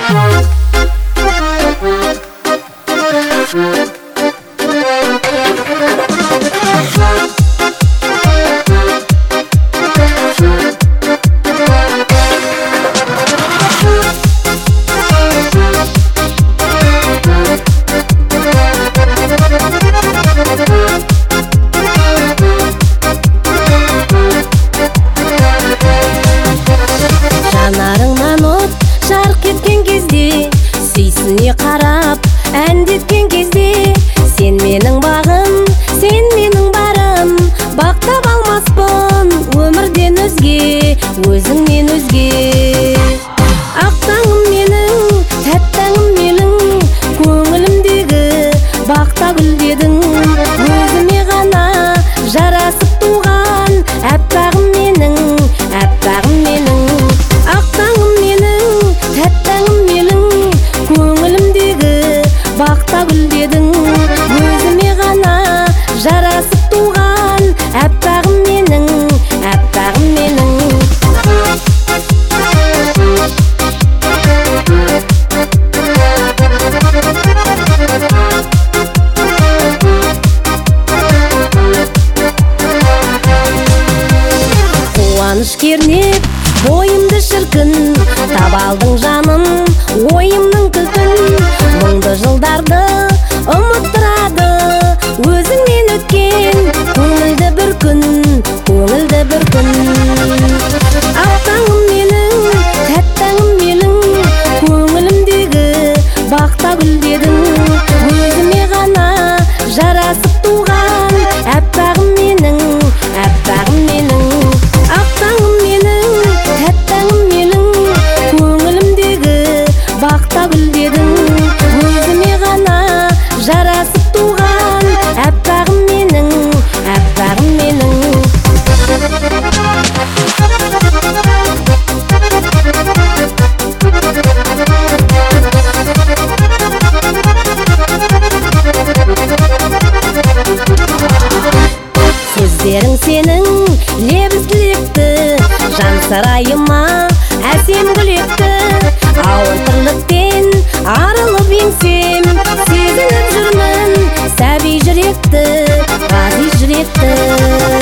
Жанарыңнан от жарқ еткен кезде, сүйсіне қарап әндеткен кезде, сен менің бағым, сен менің барым, бақтап алмаспын өмірден өзге, өзіңнен өзге. Ақ таңым менің, тәттәңім менің, көңілімдегі бақта гүлдедің, өзіме ғана жарасып туған әппағым менің, әппағым менің. Ақ таңым менің, тәттәңім менің, көңілімдегі бақта гүлдедің, өзіме ғана жарасып туған әппағым менің, әппағым менің. Қуаныш кернеп бойымды шіркін, табалдың жаным ойымның кілтін. Мұңды жылдарды ұмыттырады өзіңнен өткен көңілді бір күн, көңілді бір күн. Ақ таңым менің, тәттәңім менің, көңілімдегі бақта гүлдедің, өзіме ғана жарасып туған әппағым менің, әппағым менің. Ақ таңым менің, тәттәңім менің, көңілімдегі бақта гүлдедің, өзіме ғана жарасып туған әппағым менің, әппағым менің. Сөздерің сенің лебіз тілекті, жан сарайыма әсем гүлетті. Ауыр тірліктен арылып еңсем, сезініп жүрмін сәби жүректі, ғазиз жүректі.